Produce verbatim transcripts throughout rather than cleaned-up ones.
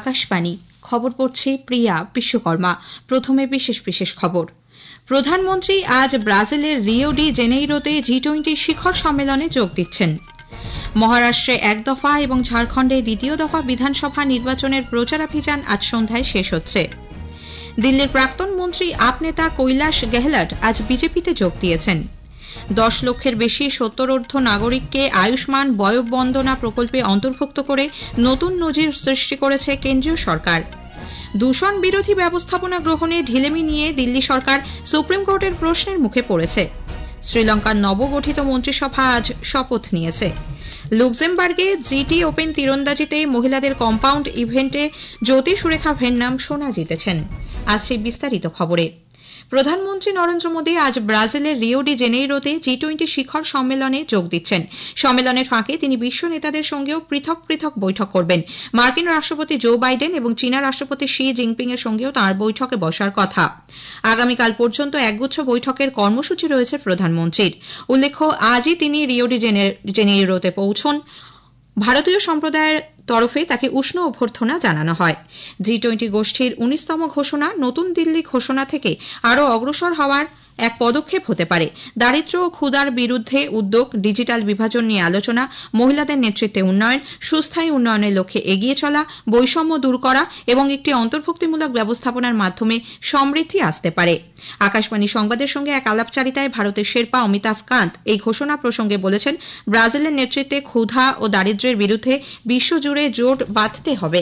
আকাশবাণী খবর পড়ছে প্রিয়া বিশ্বকর্মা। প্রথমে বিশেষ বিশেষ খবর। প্রধানমন্ত্রী আজ ব্রাজিলের রিও ডি জেনেইরোতে জি টোয়েন্টি শিখর সম্মেলনে যোগ দিচ্ছেন। মহারাষ্ট্রে এক দফা এবং ঝাড়খণ্ডে দ্বিতীয় দফা বিধানসভা নির্বাচনের প্রচারাভিযান আজ সন্ধ্যায় শেষ হচ্ছে। দিল্লির প্রাক্তন মন্ত্রী আপ নেতা কৈলাস গেহলট আজ বিজেপিতে যোগ দিয়েছেন। দশ লক্ষের বেশি সত্তরোর্ধ্ব নাগরিককে আয়ুষ্মান বয়োবন্দনা প্রকল্পে অন্তর্ভুক্ত করে নতুন নজির সৃষ্টি করেছে কেন্দ্রীয় সরকার। দূষণ বিরোধী ব্যবস্থাপনা গ্রহণে ঢিলেমি নিয়ে দিল্লি সরকার সুপ্রিম কোর্টের প্রশ্নের মুখে পড়েছে। শ্রীলঙ্কার নবগঠিত মন্ত্রিসভা আজ শপথ নিয়েছে। লুক্সেমবার্গে জিটি ওপেন তীরন্দাজিতে মহিলাদের কম্পাউন্ড ইভেন্টে জ্যোতি সুরেখা ভেন্নাম সোনা জিতেছেন। আজ সেই বিস্তারিত খবরে। প্রধানমন্ত্রী নরেন্দ্র মোদী আজ ব্রাজিলের রিও ডি জেনেইরোতে জি টোয়েন্টি শিখর সম্মেলনে যোগ দিচ্ছেন। সম্মেলনের ফাঁকে তিনি বিশ্ব নেতাদের সঙ্গেও পৃথক পৃথক বৈঠক করবেন। মার্কিন রাষ্ট্রপতি জো বাইডেন এবং চীনা রাষ্ট্রপতি শি জিনপিং এর সঙ্গেও তাঁর বৈঠকে বসার কথা। আগামীকাল পর্যন্ত একগুচ্ছ বৈঠকের কর্মসূচি রয়েছে প্রধানমন্ত্রীর। উল্লেখ্য, আজই তিনি রিও ডি জেনেইরোতে পৌঁছন। ভারতীয় সম্প্রদায়ের তরফে তাকে উষ্ণ অভ্যর্থনা জানানো হয়। জি টোয়েন্টি গোষ্ঠীর উনিশতম ঘোষণা নতুন দিল্লি ঘোষণা থেকে আরও অগ্রসর হওয়ার এক পদক্ষেপ হতে পারে। দারিদ্র্য ও ক্ষুধার বিরুদ্ধে উদ্যোগ, ডিজিটাল বিভাজন নিয়ে আলোচনা, মহিলাদের নেতৃত্বে উন্নয়ন, সুস্থায়ী উন্নয়নের লক্ষ্যে এগিয়ে চলা, বৈষম্য দূর করা এবং একটি অন্তর্ভুক্তিমূলক ব্যবস্থাপনার মাধ্যমে সমৃদ্ধি আসতে পারে। আকাশবাণী সংবাদের সঙ্গে এক আলাপচারিতায় ভারতের শেরপা অমিতাভ কান্ত এই ঘোষণা প্রসঙ্গে বলেছেন, ব্রাজিলের নেতৃত্বে ক্ষুধা ও দারিদ্র্যের বিরুদ্ধে বিশ্বজুড়ে জোট বাঁধতে হবে।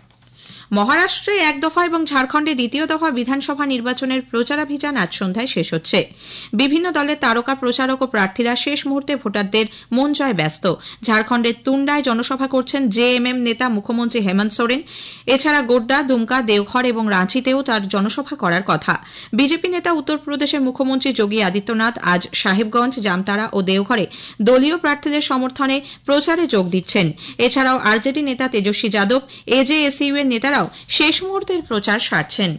মহারাষ্ট্রে এক দফা এবং ঝাড়খণ্ডে দ্বিতীয় দফা বিধানসভা নির্বাচনের প্রচারাভিযান আজ সন্ধ্যায় শেষ হচ্ছে। বিভিন্ন দলের তারকা প্রচারক ও প্রার্থীরা শেষ মুহূর্তে ভোটারদের মন জয় ব্যস্ত। ঝাড়খণ্ডের তুন্ডায় জনসভা করছেন জেএমএম নেতা মুখ্যমন্ত্রী হেমন্ত সোরেন। এছাড়া গোড্ডা, দুমকা, দেওঘর এবং রাঁচিতেও তার জনসভা করার কথা। বিজেপি নেতা উত্তরপ্রদেশের মুখ্যমন্ত্রী যোগী আদিত্যনাথ আজ সাহেবগঞ্জ, জামতারা ও দেওঘরে দলীয় প্রার্থীদের সমর্থনে প্রচারে যোগ দিচ্ছেন। এছাড়াও আরজেডি নেতা তেজস্বী যাদব, এজেএসইউ এর নেতারা শেষ মুহূর্তের প্রচার সারছেন।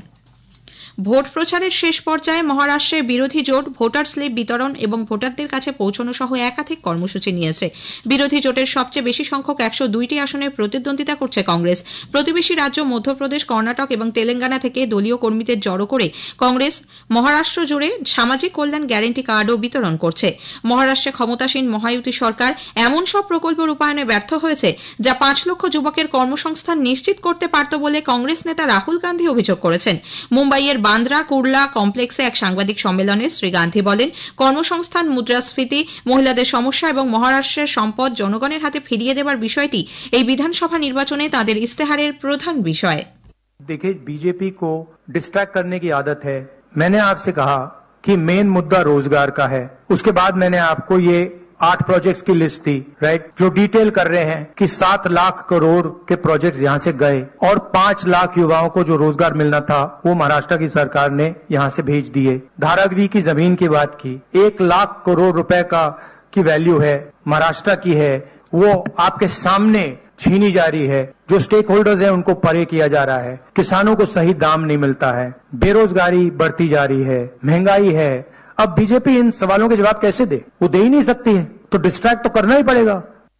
ভোট প্রচারের শেষ পর্যায়ে মহারাষ্ট্রের বিরোধী জোট ভোটার স্লিপ বিতরণ এবং ভোটারদের কাছে পৌঁছানো সহ একাধিক কর্মসূচি নিয়েছে। বিরোধী জোটের সবচেয়ে বেশি সংখ্যক একশো দুইটি আসনে প্রতিদ্বন্দ্বিতা করছে কংগ্রেস। প্রতিবেশী রাজ্য মধ্যপ্রদেশ, কর্ণাটক এবং তেলেঙ্গানা থেকে দলীয় কর্মীদের জড়ো করে কংগ্রেস মহারাষ্ট্র জুড়ে সামাজিক কল্যাণ গ্যারান্টি কার্ডও বিতরণ করছে। মহারাষ্ট্রে ক্ষমতাসীন মহায়ুতি সরকার এমন সব প্রকল্প রূপায়ণে ব্যর্থ হয়েছে যা পাঁচ লক্ষ যুবকের কর্মসংস্থান নিশ্চিত করতে পারত বলে কংগ্রেস নেতা রাহুল গান্ধী অভিযোগ করেছেন। মুম্বাইয়ের বান্দ্রা কুর্লা কমপ্লেক্সে এক সাংবাদিক সম্মেলনে শ্রী গান্ধী বলেন, কর্মসংস্থান, মুদ্রাস্ফীতি, মহিলাদের সমস্যা এবং মহারাষ্ট্রের সম্পদ জনগণের হাতে ফিরিয়ে দেওয়ার বিষয়টি এই বিধানসভা নির্বাচনে তাদের ইস্তেহারের প্রধান বিষয়। देखिए, बीजेपी को डिस्ट्रैक्ट करने की आदत है। मैंने आपसे कहा कि मेन मुद्दा रोजगार का है। उसके बाद मैंने आपको ये आठ प्रोजेक्ट्स की लिस्ट दी, राइट, जो डिटेल कर रहे हैं कि सात लाख करोड़ के प्रोजेक्ट्स यहां से गए और पांच लाख युवाओं को जो रोजगार मिलना था वो महाराष्ट्र की सरकार ने यहां से भेज दिए। धारावी की जमीन की बात की, एक लाख करोड़ रुपए का की वैल्यू है, महाराष्ट्र की है, वो आपके सामने छीनी जा रही है। जो स्टेक होल्डर्स है उनको परे किया जा रहा है। किसानों को सही दाम नहीं मिलता है, बेरोजगारी बढ़ती जा रही है, महंगाई है। अब बीजेपी इन सवालों के जवाब कैसे दे? वो दे ही नहीं सकती है, तो डिस्ट्रैक्ट तो करना ही पड़ेगा।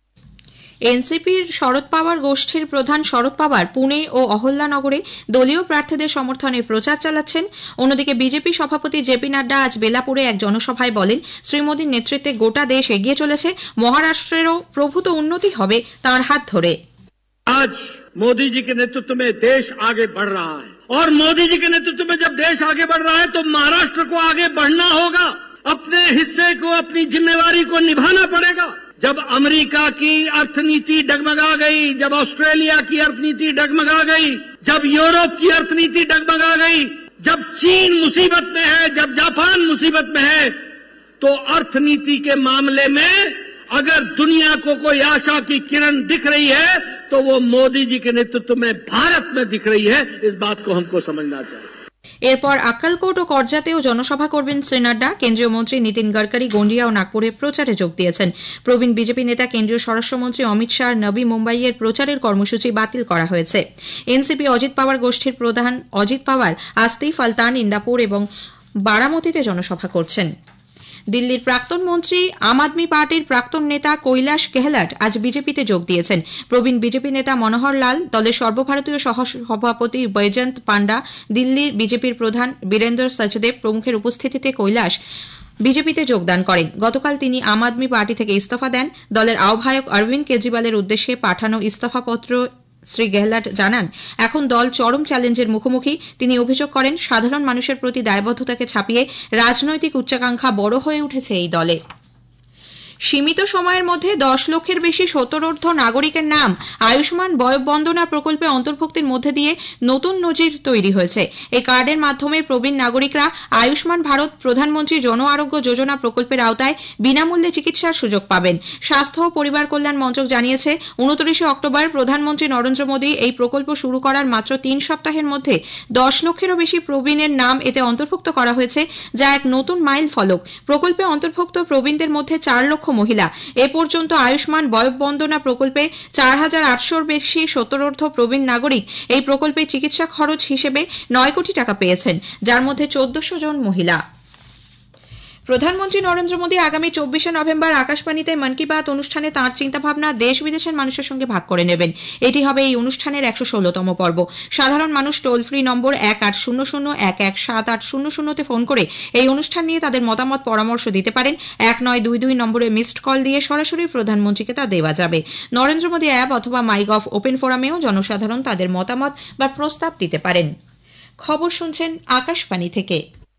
এনসিপির শরদ পাওয়ার গোষ্ঠীর প্রধান শরদ পাওয়ার পুনে ও অহল্যানগরে দলীয় প্রার্থীদের সমর্থনে প্রচার চালাচ্ছেন। অন্যদিকে বিজেপি সভাপতি জেপি নাড্ডা আজ বেলাপুরে এক জনসভায় বলেন, শ্রী মোদীর নেতৃত্বে গোটা দেশ এগিয়ে চলেছে, মহারাষ্ট্রেরও প্রভূত উন্নতি হবে তাঁর হাত ধরে। আজ मोदी जी के नेतृत्व में देश आगे बढ़ रहा है और मोदी जी के नेतृत्व में जब देश आगे बढ़ रहा है तो महाराष्ट्र को आगे बढ़ना होगा। अपने हिस्से को, अपनी जिम्मेवारी को निभाना पड़ेगा। जब अमेरिका की अर्थनीति डगमगा गई, जब ऑस्ट्रेलिया की अर्थनीति डगमगा गई, जब यूरोप की अर्थनीति डगमगा गई, जब चीन मुसीबत में है, जब जापान मुसीबत में है, तो अर्थनीति के मामले में अगर दुनिया को कोई आशा की किरण दिख रही है तो वो मोदी जी के नेतृत्व में भारत में दिख रही है। इस बात को हमको समझना चाहिए। এরপর আক্কালকোট ও করজাতেও জনসভা করবেন শ্রী নাড্ডা। কেন্দ্রীয় মন্ত্রী নীতিন গডকরি গন্ডিয়া ও নাগপুরে প্রচারে যোগ দিয়েছেন। প্রবীণ বিজেপি নেতা কেন্দ্রীয় স্বরাষ্ট্রমন্ত্রী অমিত শাহ নবী মুম্বাইয়ের প্রচারের কর্মসূচি বাতিল করা হয়েছে। এনসিপি অজিত পাওয়ার গোষ্ঠীর প্রধান অজিত পাওয়ার আস্তি, ফালতান, ইন্দাপুর এবং বারামতিতে জনসভা করছেন। দিল্লির প্রাক্তন মন্ত্রী আম আদমি পার্টির প্রাক্তন নেতা কৈলাস গেহলট আজ বিজেপিতে যোগ দিয়েছেন। প্রবীণ বিজেপি নেতা মনোহর লাল, দলের সর্বভারতীয় সহ সভাপতি বৈজয়ন্ত পান্ডা, দিল্লির বিজেপির প্রধান বীরেন্দ্র সচদেব প্রমুখের উপস্থিতিতে কৈলাস বিজেপিতে যোগদান করেন। গতকাল তিনি আম আদমি পার্টি থেকে ইস্তফা দেন। দলের আহ্বায়ক অরবিন্দ কেজরিওয়ালের উদ্দেশ্যে পাঠানো ইস্তফাপত্র শ্রী গেহলট জানান, এখন দল চরম চ্যালেঞ্জের মুখোমুখি। তিনি অভিযোগ করেন, সাধারণ মানুষের প্রতি দায়বদ্ধতাকে ছাপিয়ে রাজনৈতিক উচ্চাকাঙ্ক্ষা বড় হয়ে উঠেছে এই দলে। সীমিত সময়ের মধ্যে দশ লক্ষের বেশি সত্তরোর্ধ্ব নাগরিকের নাম আয়ুষ্মান বয়োবন্দনা প্রকল্পে অন্তর্ভুক্তির মধ্যে দিয়ে নতুন নজির তৈরি হয়েছে। এই কার্ডের মাধ্যমে প্রবীণ নাগরিকরা আয়ুষ্মান ভারত প্রধানমন্ত্রী জন আরোগ্য যোজনা প্রকল্পের আওতায় বিনামূল্যে চিকিৎসার সুযোগ পাবেন। স্বাস্থ্য ও পরিবার কল্যাণ মন্ত্রক জানিয়েছে, উনত্রিশে অক্টোবর প্রধানমন্ত্রী নরেন্দ্র মোদী এই প্রকল্প শুরু করার মাত্র তিন সপ্তাহের মধ্যে দশ লক্ষেরও বেশি প্রবীণের নাম এতে অন্তর্ভুক্ত করা হয়েছে, যা এক নতুন মাইল ফলক। প্রকল্পে অন্তর্ভুক্ত প্রবীণদের মধ্যে চার লক্ষ মহিলা। এ পর্যন্ত আয়ুষ্মান বয়োবন্দনা প্রকল্পে চার হাজার আটশোর বেশি সত্তরোর্ধ্ব প্রবীণ নাগরিক এই প্রকল্পে চিকিৎসা খরচ হিসেবে নয় কোটি টাকা পেয়েছেন, যার মধ্যে চোদ্দশো জন মহিলা। প্রধানমন্ত্রী নরেন্দ্র মোদী আগামী চব্বিশে নভেম্বর আকাশবাণীতে মন কি বাত অনুষ্ঠানে তাঁর চিন্তাভাবনা দেশ বিদেশের মানুষের সঙ্গে ভাগ করে নেবেন। এটি হবে এই অনুষ্ঠানের একশো ষোলতম পর্ব। সাধারণ মানুষ টোল ফ্রি নম্বর এক আট শূন্য শূন্য এক এক সাত আট শূন্য শূন্যতে ফোন করে এই অনুষ্ঠান নিয়ে তাদের মতামত পরামর্শ দিতে পারেন। এক নয় দুই দুই নম্বরে মিসড কল দিয়ে সরাসরি প্রধানমন্ত্রীকে তা দেওয়া যাবে। নরেন্দ্র মোদী অ্যাপ অথবা মাইগভ ওপেন ফোরামেও জনসাধারণ তাদের মতামত বা প্রস্তাব দিতে পারেন। খবর শুনছেন আকাশবাণী থেকে।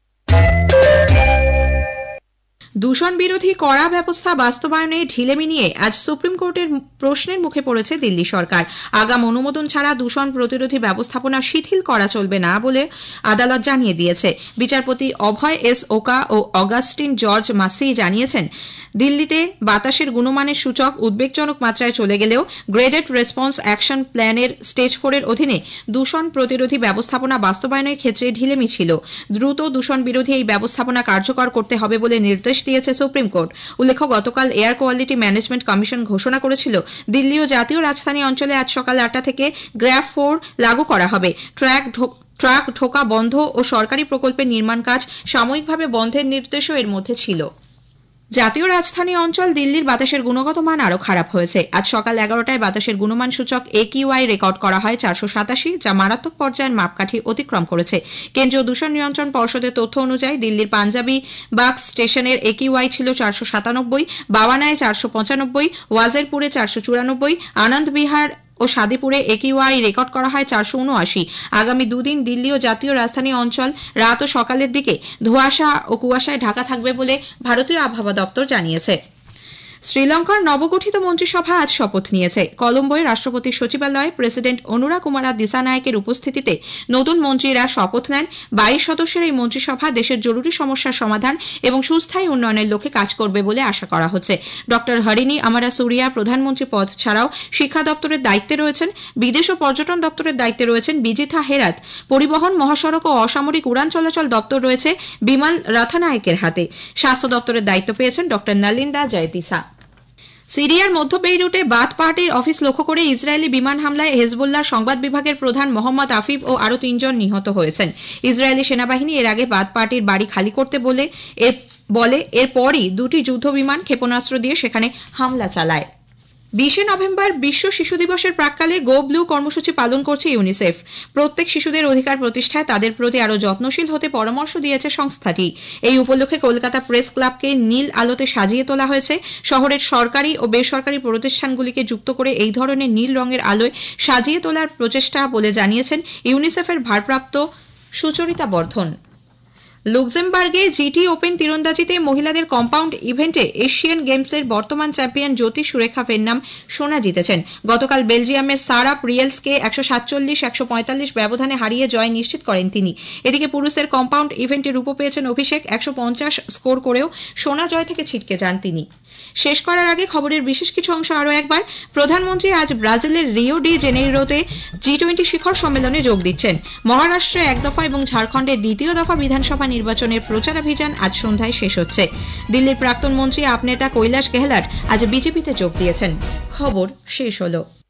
দূষণ বিরোধী কড়া ব্যবস্থা বাস্তবায়নে ঢিলেমি নিয়ে আজ সুপ্রিম কোর্টের প্রশ্নের মুখে পড়েছে দিল্লি সরকার। আগাম অনুমোদন ছাড়া দূষণ প্রতিরোধী ব্যবস্থাপনা শিথিল করা চলবে না বলে আদালত জানিয়ে দিয়েছে। বিচারপতি অভয় এস ওকা ও অগাস্টিন জর্জ মাসি জানিয়েছেন, দিল্লিতে বাতাসের গুণমানের সূচক উদ্বেগজনক মাত্রায় চলে গেলেও গ্রেডেড রেসপন্স অ্যাকশন প্ল্যানের স্টেজ ফোরের অধীনে দূষণ প্রতিরোধী ব্যবস্থাপনা বাস্তবায়নের ক্ষেত্রে ঢিলেমি ছিল। দ্রুত দূষণ বিরোধী এই ব্যবস্থাপনা কার্যকর করতে হবে বলে নির্দেশ দিয়েছে সুপ্রিম কোর্ট। উল্লেখ্য, গতকাল এয়ার কোয়ালিটি ম্যানেজমেন্ট কমিশন ঘোষণা করেছিল, দিল্লি ও জাতীয় রাজধানী অঞ্চলে আজ সকাল আটটা থেকে গ্র্যাফ ফোর লাগু করা হবে। ট্র্যাক ট্রাক ঢোকা বন্ধ ও সরকারি প্রকল্পের নির্মাণ কাজ সাময়িকভাবে বন্ধের নির্দেশও এর মধ্যে ছিল। জাতীয় রাজধানী অঞ্চল দিল্লির বাতাসের গুণগত মান আরও খারাপ হয়েছে। আজ সকাল এগারোটায় বাতাসের গুণমান সূচক একিউআই রেকর্ড করা হয় চারশো সাতাশি, যা মারাত্মক পর্যায়ের মাপকাঠি অতিক্রম করেছে। কেন্দ্রীয় দূষণ নিয়ন্ত্রণ পর্ষদের তথ্য অনুযায়ী দিল্লির পাঞ্জাবি বাগ স্টেশনের একিউআই ছিল চারশো সাতানব্বই, বাওয়ানায় চারশো পঁচানব্বই, ওয়াজেরপুরে চারশো চুরানব্বই, আনন্দ বিহার ও সাদিপুরে একিউআই রেকর্ড করা হয় চারশো উনআশি। আগামী দুদিন দিল্লি ও জাতীয় রাজধানী অঞ্চল রাত ও সকালের দিকে ধোঁয়াশা ও কুয়াশায় ঢাকা থাকবে বলে ভারতীয় আবহাওয়া দপ্তর জানিয়েছে। শ্রীলঙ্কার নবগঠিত মন্ত্রিসভা আজ শপথ নিয়েছে। কলম্বোয় রাষ্ট্রপতির সচিবালয়ে প্রেসিডেন্ট অনুরা কুমারা দিসানায়েকের উপস্থিতিতে নতুন মন্ত্রীরা শপথ নেন। বাইশ সদস্যের এই মন্ত্রিসভা দেশের জরুরি সমস্যার সমাধান এবং সুস্থায়ী উন্নয়নের লক্ষ্যে কাজ করবে বলে আশা করা হচ্ছে। ড হরিণী আমারা সুরিয়া প্রধানমন্ত্রী পদ ছাড়াও শিক্ষা দপ্তরের দায়িত্বে রয়েছেন। বিদেশ ও পর্যটন দপ্তরের দায়িত্বে রয়েছেন বিজিথা হেরাত। পরিবহন, মহাসড়ক ও অসামরিক উড়ান চলাচল দপ্তর রয়েছে বিমল রাথানায়েকের হাতে। স্বাস্থ্য দপ্তরের দায়িত্ব পেয়েছেন ড নালিন্দা জয়তিসা। সিরিয়ার মধ্য বেইরুটে বাথ পার্টির অফিস লক্ষ্য করে ইসরায়েলি বিমান হামলায় হেজবুল্লাহ সংবাদ বিভাগের প্রধান মোহাম্মদ আফিফ ও আরও তিনজন নিহত হয়েছেন। ইসরায়েলি সেনাবাহিনী এর আগে বাথ পার্টির বাড়ি খালি করতে বলে এর বলে এরপরই দুটি যুদ্ধ বিমান ক্ষেপণাস্ত্র দিয়ে সেখানে হামলা চালায়। বিশে নভেম্বর বিশ্ব শিশু দিবসের প্রাক্কালে গো ব্লু কর্মসূচি পালন করছে ইউনিসেফ। প্রত্যেক শিশুদের অধিকার প্রতিষ্ঠায় তাদের প্রতি আরও যত্নশীল হতে পরামর্শ দিয়েছে সংস্থাটি। এই উপলক্ষে কলকাতা প্রেস ক্লাবকে নীল আলোতে সাজিয়ে তোলা হয়েছে। শহরের সরকারি ও বেসরকারি প্রতিষ্ঠানগুলিকে যুক্ত করে এই ধরনের নীল রঙের আলোয় সাজিয়ে তোলার প্রচেষ্টা বলে জানিয়েছেন ইউনিসেফের ভারপ্রাপ্ত সুচরিতা বর্ধন। লুক্সেমবার্গে জিটি ওপেন তীরন্দাজিতে মহিলাদের কম্পাউন্ড ইভেন্টে এশিয়ান গেমসের বর্তমান চ্যাম্পিয়ন জ্যোতি সুরেখা ফেন্নাম সোনা জিতেছেন। গতকাল বেলজিয়ামের সারা প্রিয়েলসকে একশো সাতচল্লিশ একশো পঁয়তাল্লিশ ব্যবধানে হারিয়ে জয় নিশ্চিত করেন তিনি। এদিকে পুরুষদের কম্পাউন্ড ইভেন্টে রূপো পেয়েছেন অভিষেক। একশো পঞ্চাশ স্কোর করেও সোনা জয় থেকে ছিটকে যান তিনি। শেষ করার আগে খবরের বিশেষ কিছু অংশ আরও একবার। প্রধানমন্ত্রী আজ ব্রাজিলের রিও ডি জেনেইরোতে জি টোয়েন্টি শিখর সম্মেলনে যোগ দিচ্ছেন। মহারাষ্ট্রে এক দফা এবং ঝাড়খণ্ডে দ্বিতীয় দফা বিধানসভা নির্বাচনের প্রচারাভিযান আজ সন্ধ্যায় শেষ হচ্ছে। দিল্লির প্রাক্তন মন্ত্রী আপ নেতা কৈলাস গেহলট আজ বিজেপিতে যোগ দিয়েছেন। খবর শেষ হলো।